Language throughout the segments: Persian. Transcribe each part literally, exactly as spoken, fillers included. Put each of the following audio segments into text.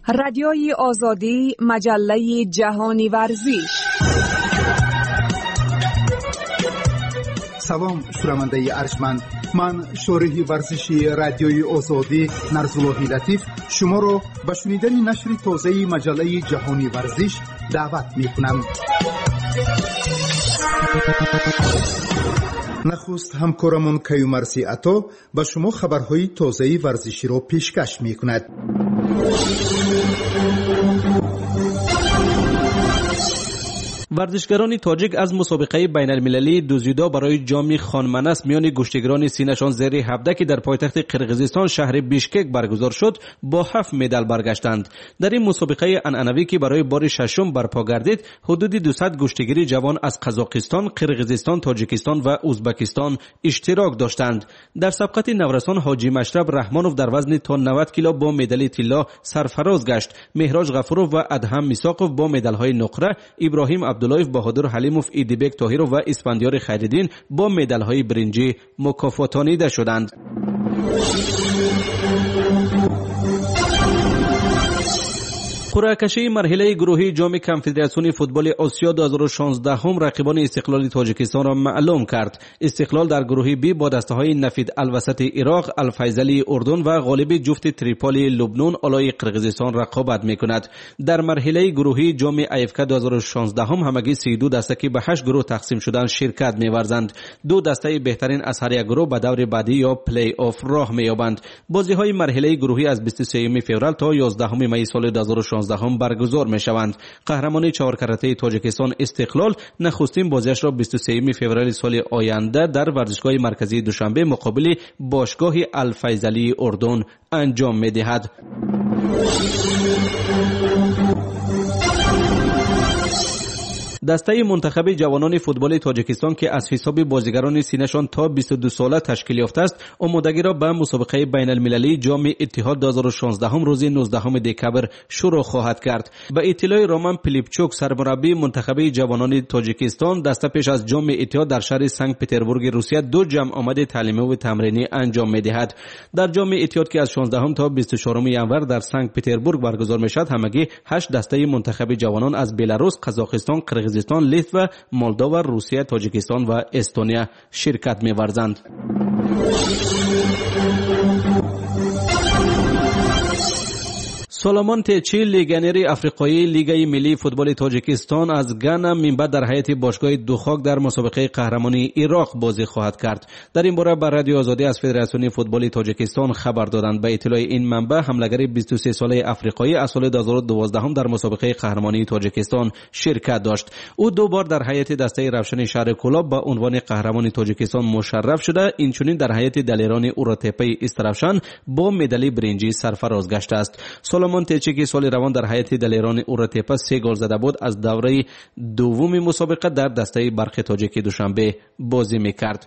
رادیوی آزادی، مجله جهانی ورزش. سلام شنونده ارجمند، من شارح ورزشی رادیوی آزادی نرزاللهی لطیف شما رو به شنیدن نشر تازه مجله جهانی ورزش دعوت میکنم. نخست همکارمون کیومرثی عطا به شما خبرهای تازه ورزشی رو پیشکش میکند. ورزشگران تاجیک از مسابقه بین المللی دوزیدو برای جام خانمنس میان گشتگران سینه‌شان زیر هفده که در پایتخت قرقیزستان شهر بیشکک برگزار شد با هفت مدال برگشتند. در این مسابقه عنعنوی که برای بار ششم برپا گردید، حدود دویست گشتگیر جوان از قزاقستان، قرقیزستان، تاجیکستان و ازبکستان اشتراک داشتند. در سبقت نورسان حاجی مشرب رحمانوف در وزن تا نود کیلو با مدال طلا سرفراز گشت. مهراج غفورов و ادهم میساقov با مدال‌های نقره، ابراهیم عبداللهیف، بهادر حلیموف، ایدیبک طاهرov و اسفندیار خیرالدین با مدال‌های برنجی مکافاتانیده شدند. قرعه کشی مرحله گروهی جام کنفدراسیون فوتبال آسیا دو هزار و شانزده هم رقیبان استقلال تاجیکستان را معلوم کرد. استقلال در گروه بی با دسته‌های نفید الوسط عراق، الفیصلی اردن و غالب جفت تریپولی لبنان آلای قرقیزستان رقابت می‌کند. در مرحله گروهی جام ایفک دو هزار و شانزده هم همگی سی و دو دسته که به هشت گروه تقسیم شدن شرکت می‌ورزند. دو دسته بهترین از هر یک گروه به دور بعدی یا پلی آف راه می‌یابند. بازی‌های مرحله گروهی از بیست و سوم فوریه تا یازدهم می سال دو هزار و شانزده هم برگزار می شوند. قهرمان چهار کرته تاجیکستان استقلال نخستین بازیش را بیست و سوم فوریه سال آینده در ورزشگاه مرکزی دوشنبه مقابل باشگاه الفیصلی اردن انجام می دهد. دسته منتخب جوانان فوتبال تاجیکستان که از حساب بازیگران سینه‌شان تا بیست و دو ساله تشکیل یافته است، آمادگی را به مسابقه بین المللی جام اتحاد دو هزار و شانزده هم روز نوزدهم دکبر شروع خواهد کرد. به اطلاع رومان پیلیپچوک سرمربی منتخب جوانان تاجیکستان، دسته پیش از جام اتحاد در شهر سنت پترزبورگ روسیه دو جمع آمد تعلیمی و تمرینی انجام می‌دهد. در جام اتحاد که از شانزدهم تا بیست و چهارم ژانویه در سنت پترزبورگ برگزار می‌شود، همگی هشت دسته منتخب جوانان از بلاروس، قزاقستان، قرقیزستان، لیتو، مولداوا، روسیه، تاجیکستان و استونیا شرکت می‌ورزند. سولومون تیچی لیگنری افریقایی لیگ ملی فوتبال تاجیکستان از گانا منبع در هیئت باشگاه دوخاک در مسابقه قهرمانی عراق بازی خواهد کرد. در این باره بر رادیو آزادی از فدراسیون فوتبال تاجیکستان خبر دادند. به اطلاع این منبع حملگر بیست و سه ساله افریقایی از سال دو هزار و دوازده هم در مسابقه قهرمانی تاجیکستان شرکت داشت. او دو بار در هیئت دسته روشن شهر کلاب با عنوان قهرمان تاجیکستان مشرف شده. اینچنین در هیئت دلیران اوراتپی استرافشان با مدال برنجی سرفراز گشته است. سولومون تیچی که سال روان در هیئت دلیران اوراتپا سه گل زده بود، از دوره دوم مسابقه در دسته برخ تاجیک دوشنبه بازی میکرد.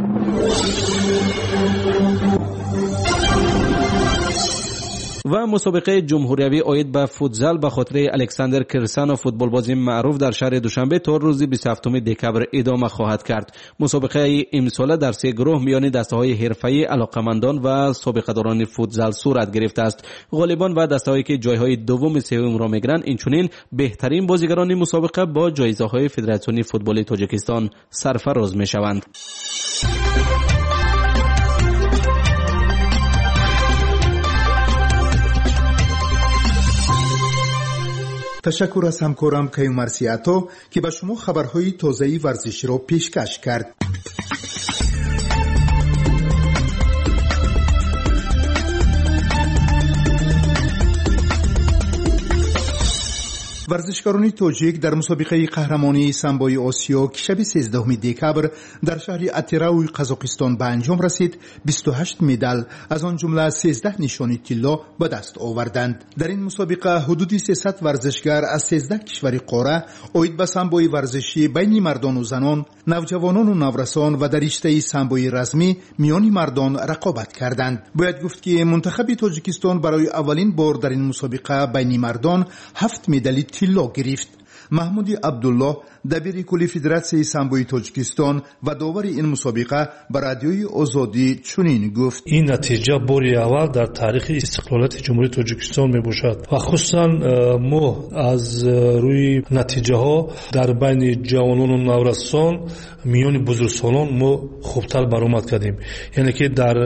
و مسابقه جمهوریوی آید به فوتزال به خاطر الکساندر کرسانو فوتبال بازی معروف در شهر دوشنبه تا روز بیست و هفتم دکبر ادامه خواهد کرد. مسابقه امساله در سه گروه میان دسته‌های حرفه‌ای، علاقمندان و سابقه‌داران فوتزال صورت گرفته است. غالبان و دسته‌هایی که جایهای دوم و سوم را میگیرند، اینچنین بهترین بازیگران مسابقه با جایزه‌های فدراسیون فوتبال تاجیکستان سرفراز میشوند. تشکر از همکارم کیومرثی عطا که به شما خبرهای تازه ورزشی را پیشکش کرد. ورزشکاران تاجیک در مسابقه قهرمانی سامبوی آسیا که شب سیزدهم دکبر در شهر اتراوی قزاقستان به انجام رسید، بیست و هشت مدال از آن جمله سیزده نشانی طلا به دست آوردند. در این مسابقه حدود سیصد ورزشگر از سیزده کشور قاره آید به سامبوی ورزشی بین مردان و زنان، نوجوانان و نورسان و در رشته سامبوی رسمی میان مردان رقابت کردند. باید گفت که منتخب تاجیکستان برای اولین بار در این مسابقه بین مردان هفت مدال طلا گرفت. محمود عبدالله دبیر کل فدراسیون سامبوی تاجیکستان و داور این مسابقه به رادیوی آزادی چنین گفت: این نتیجه باری اول در تاریخ استقلالیت جمهوری تاجیکستان می باشد و خصوصا ما از روی نتیجه ها در بین جوانان و نورسان میان بزرگسالان ما خوبتر برآمد کردیم. یعنی که در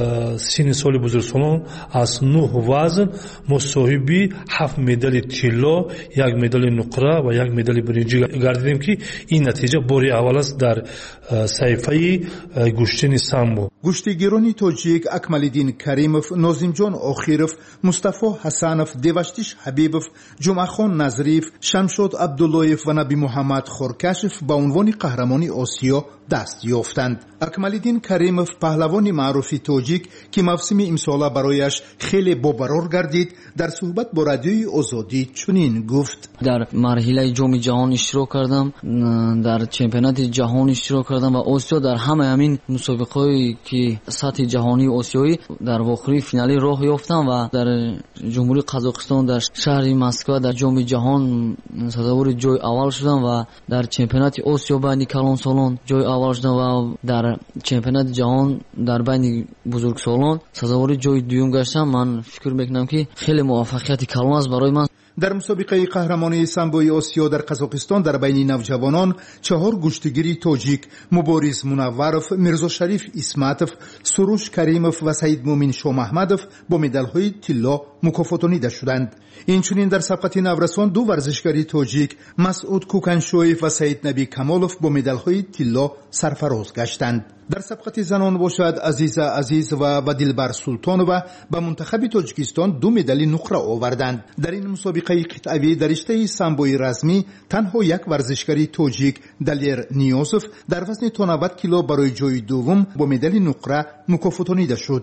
سن سال بزرگسالان از نه وزن ما صاحبی هفت مدال طلا، یک مدال نقره و یک مدال برنجی گردیدیم که این نتیجه باری اول است در صحیفه گشتن سامبو. گشتیگیران تاجیک اکمالدین کریموف، نازمجان آخیروف، مصطفی حسنوف، دیوشتیش حبیبوف، جمعخان نظریف، شمشاد عبداللهیف و نبی محمد خورکشف به عنوان قهرمانی آسیا دست یافتند. اکمالدین کریموف پهلوان معروف تاجیک که موسم امسال برایش خیلی بابرار گردید در صحبت با رادیوی آزادی چنین گفت: در مرحله جام جهان اشتراک کردم، در چمپیونات جهان اشتراک کردم و آسیا در همه همین مسابقه‌ای که سطح جهانی آسیایی در واقعی فینالی راه یافتم و در جمهوری قزاقستان در شهر مسکو در جام جهان سزاوار جای اول شدم و در چمپیونات آسیا بین کلان سالان جای اول شدم و در چمپیونات جهان در بین بزرگسالان سزاوار جای دوم گشتم. من فکر میکنم که خیلی موفقیت کلان است برای من. در مسابقه قهرمانی سامبوی آسیا در قزاقستان در بین نوجوانان چهار گشتگیری تاجیک مبارز منوروف، میرزا شریف اسمتوف، سروش کریموف و سعید مومن شاه محمدوف با مدال‌های طلا مکافاتانیده شدند. اینچنین در سبقت نورسان دو ورزشکاری تاجیک مسعود کوکنشویف و سعید نبی کمالوف با مدال‌های طلا سرفراز گشتند. در سبقت زنان باشد عزیزه عزیز و و دلبر سلطانووا به منتخب تاجیکستان دو مدال نقره آوردند. در این مسابقه قطعی در رشته سامبوی رزمی تنها یک ورزشکاری تاجیک دلیر نیازوف در وزن تا نود کیلو برای جای دوم با مدال نقره مکافاتانیده شد.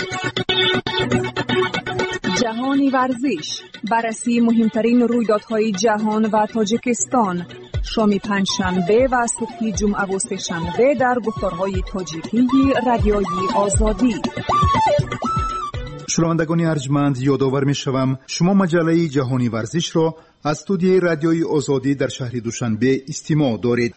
جهانی ورزش، بررسی مهمترین رویدادهای جهان و تاجیکستان، شام پنجشنبه و صبح جمعه و سه‌شنبه در گفتارهای تاجیکی رادیوی آزادی. شنوندگان ارجمند، یادآور می‌شوم شما مجله جهانی ورزش را از استودیوی رادیوی آزادی در شهر دوشنبه استماع دارید.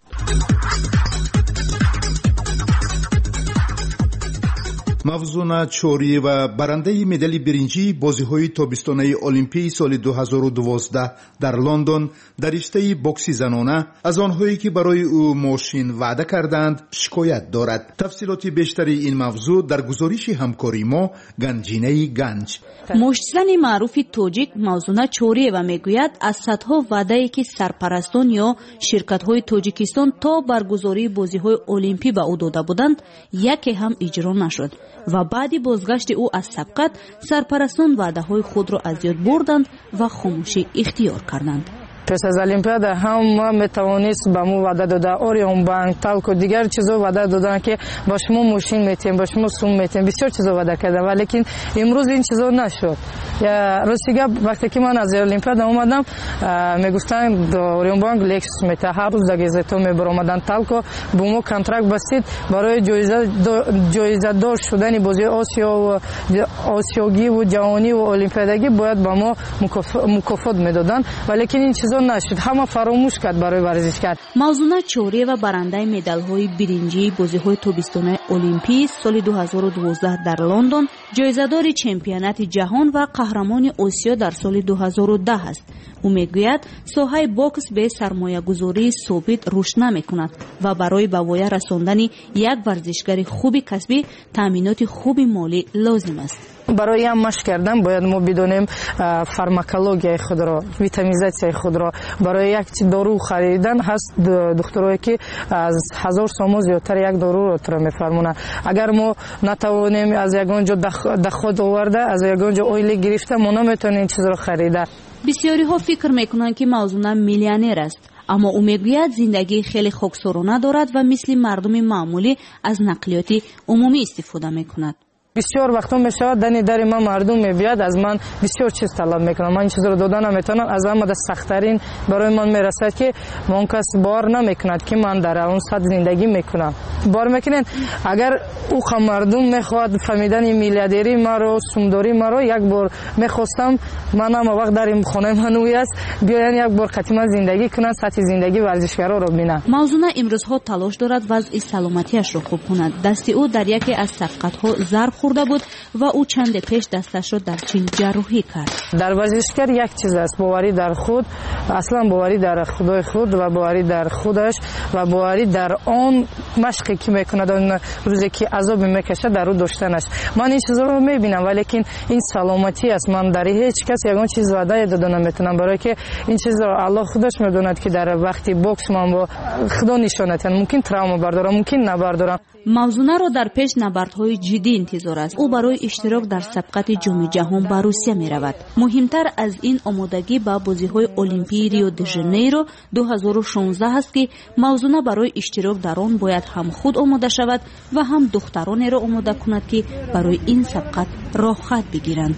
مفزون چوری و برنده مدال برنجی بازی‌های تابستانه المپیک سال دو هزار و دوازده در لندن در رشته بوکس زنانه از آنهایی که برای او ماشین وعده کردند شکایت دارد. تفصیلات بیشتری این موضوع در گزارش همکاری ما گنجینه گنج. مشتزن معروف تاجیک موزونه چوری و میگوید از صدها وعده‌ای که سرپرستان یا شرکت‌های تاجیکستان تا برگزاری بازی‌های المپیک به او داده بودند یکی هم اجرا نشد و بعد بازگشت او از سبقت سرپرستان وعده‌های خود را از یاد بردند و خاموشی اختیار کردند. پس از المپیادا هم ما میتوانست به ما وعده داده اوریون بانک تالک و دیگر چیزا وعده دادن که با شما ماشین میتیم با شما سوم میتیم بسیار چیزا وعده کردن ولی لیکن امروز این چیزا نشد. یا راستیگه وقتی که من از المپیادا اومدم میگفتن اوریون بانک لکس میته هر روز در گزیتو میبرامدن تالکو با ما کنترکت بستید برای جایزه جایزه دار شدن بازی آسیا و آسیایی و جهانی و المپیادگی باید با ما مکافات میدادن ولی لیکن این چیزا نشد. همه فراموش کرد برای ورزشکار. موزونه چوری و برنده مدال‌های برنجی بازی‌های تابستانه المپیک سال دو هزار و دوازده در لندن، جایزه‌دار چمپیونات جهان و قهرمان آسیا در سال دو هزار و ده است. او میگوید ساحه بوکس به سرمایه‌گذاری ثابت رشد نمی‌کند و برای به وای رساندن یک ورزشکار خوب کسبی تامینات خوب مالی لازم است. برای هم مشق کردن باید ما بدونیم فارماکولوژی خود را، ویتامینیزاسیون خود را. برای یک دارو خریدن هست دکترایی که از هزار سوم زیادتر یک دارو را تر میفرمونه. اگر ما نتوانیم از یگانجا دخود آورده از یگانجا اویل گرفته ما نمیتونیم این چیز را خریده. بسیاری ها فکر میکنند که موزونه میلیونر است، اما او میگوید زندگی خیلی خاکسارانه دارد و مثل مردم معمولی از نقلیات عمومی استفاده میکند. بسیار وقتا میشود دنی در من مردم میبیاد از من بسیار چیز طلب میکنن. من این چیز رو دادن نمیتونم. از همه دست سخت‌ترین برای من میرسد که من کس بار نمیکند که من در اون سطح زندگی میکنم. بار میکنن اگر او مردم میخواد فهمیدن میلیاردری ما رو سومداری ما رو یک بار میخواستم من هم وقت در این خانه من اوی است بیاین یک بار قطعا زندگی کنن سطح زندگی ورزشکارا رو ببینن. موضوع امروزها تلاش دارد وضع سلامتیش را خوب کند. دست او در یکی از سبقت‌ها ضرب خورده بود و او چند پیش دستش را در چین جراحی کرد. در ورزشکار یک چیز است، باوری در خود، اصلا باوری در خدای خود و باوری در خودش و باوری در آن مشقی که میکند اون روزی که عذاب میکشه در او داشتنش. من این چیزا رو میبینم ولیکن این سلامتی است. من در هیچ کس یگان چیز وعده داده نمیتونم برای که این چیز رو الله خودش میدوند که در وقتی بوکس من با خدا نشانت ممکن تراوما بردارم ممکن نبردارم. موضوع را در پیش نبردهای جدی انتظار است. او برای اشتراک در سبقت جام جهان به روسیه می رود. مهمتر از این آمادگی به بازی‌های المپیک ریو دی ژانیرو دو هزار و شانزده است که موضوع برای اشتراک در آن باید هم خود آماده شود و هم دخترانی را آماده کند که برای این سبقت راه خط بگیرند.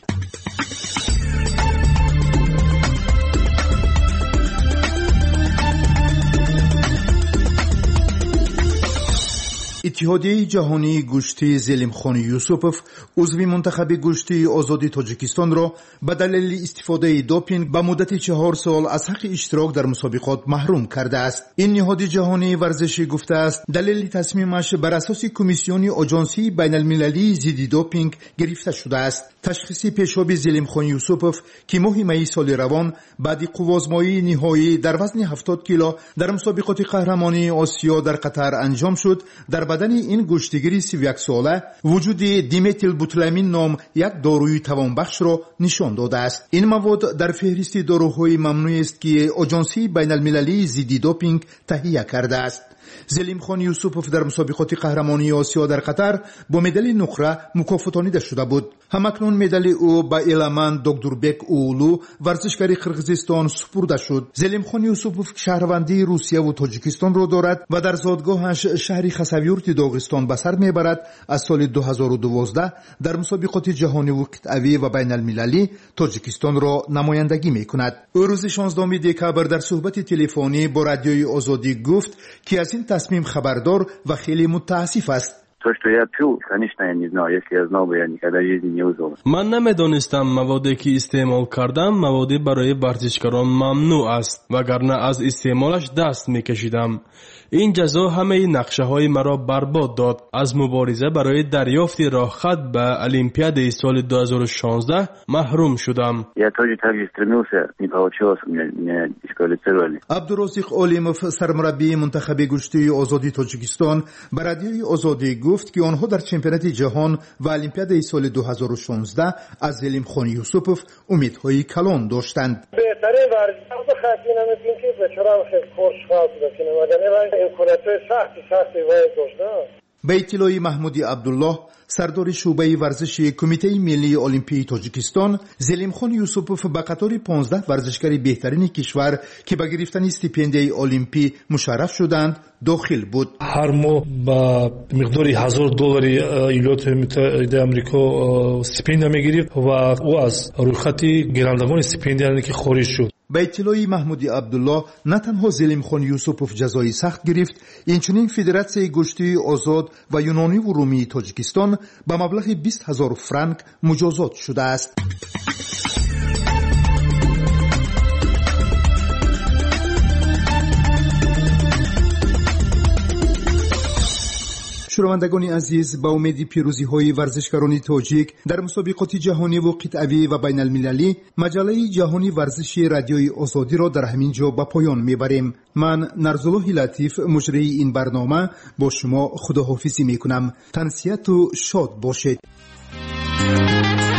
اتحادیه جهانی گوشتی زلیمخان یوسفوف عضو منتخب گوشتی آزادی تاجیکستان را به دلیل استفاده دوپینگ به مدت چهار سال از حق اشتراک در مسابقات محروم کرده است. این نهاد جهانی ورزشی گفته است دلیل تصمیمش بر اساس کمیسیون آژانسی بین المللی ضد دوپینگ گرفته شده است. تشخیص پیشاب زلیمخان یوسفوف که ماه می سال روان بعد قوازمایی نهایی در وزن هفتاد کیلو در مسابقات قهرمانی آسیا در قطر انجام شد، در بدن این گوشتگیری سی و یک ساله وجود دیمتیل بوتلامین نام یک داروی توانبخش را نشان داده است. این مواد در فهرست داروهای ممنوع است که آژانسی بین المللی ضد دوپینگ تهیه کرده است. زلیمخان یوسفوف در مسابقات قهرمانی آسیا در قطر با مدال نقره مکافاتانیده شده بود. همکنون مدال او با ایلمان دکتوربک اولو ورزشکار قرقیزستان سپرده شد. زلیمخان یوسفوف شهروندی روسیه و تاجیکستان را دارد و در زادگاهش شهر خساویورت داغستان به سر میبرد. از سال دو هزار و دوازده در مسابقات جهانی و قطعی و بین المللی تاجیکستان را نمایندگی میکند. او روز شانزدهم دکبر در صحبت تلفنی با رادیوی آزادی گفت که از این تصمیم خبردار و خیلی متاسف است. من نمیدانستم موادی که استعمال کردم موادی برای ورزشکاران ممنوع است وگرنه از استعمالش دست میکشیدم. این جزا همه نقشه های مرا برباد داد. از مبارزه برای دریافت راه خط به المپیاد سال دو هزار و شانزده محروم شدم. عبدالرزاق علیموف سرمربی منتخب گوشتی آزادی تاجیکستان به رادیوی آزادی گفت که آنها در چمپیونات جهان و المپیاد سال دو هزار و شانزده از زلیمخان یوسفوف امیدهای کلان داشتند. بهتره ورزشکار خاطی نمیتونیم که بچرا خیلی خوش خواهد بکنیم مدنه و امکانات سختی سختی باید داشتن. به اطلاع محمودی عبدالله سردار شعبه ورزشی کمیته ملی المپیک تاجیکستان، زلیمخان یوسفوف به قطار پانزده ورزشکار بهترین کشور که به گرفتن استیپندیای المپی مشرف شدند داخل بود. هر ماه با مقداری هزار دلار ایالات متحده آمریکا استیپندیا میگیرد و او از رویخطی گیرندگان استیپندیا که خارج شد. به اطلاع محمودی عبدالله نه تنها زلیمخان یوسفوف جزای سخت گرفت، اینچنین فدراسیون گوشتی آزاد و یونانی و رومی تاجیکستان به مبلغ بیست هزار فرانک مجازات شده است. شنوندگان عزیز، با امید پیروزی های ورزشکاران تاجیک در مسابقات جهانی و قطعی و بین المللی، مجله جهانی ورزشی رادیوی آزادی را در همین جا به پایان میبریم. من نرزالله لطیف مجری این برنامه با شما خداحافظی میکنم. تنسیت و شاد باشید.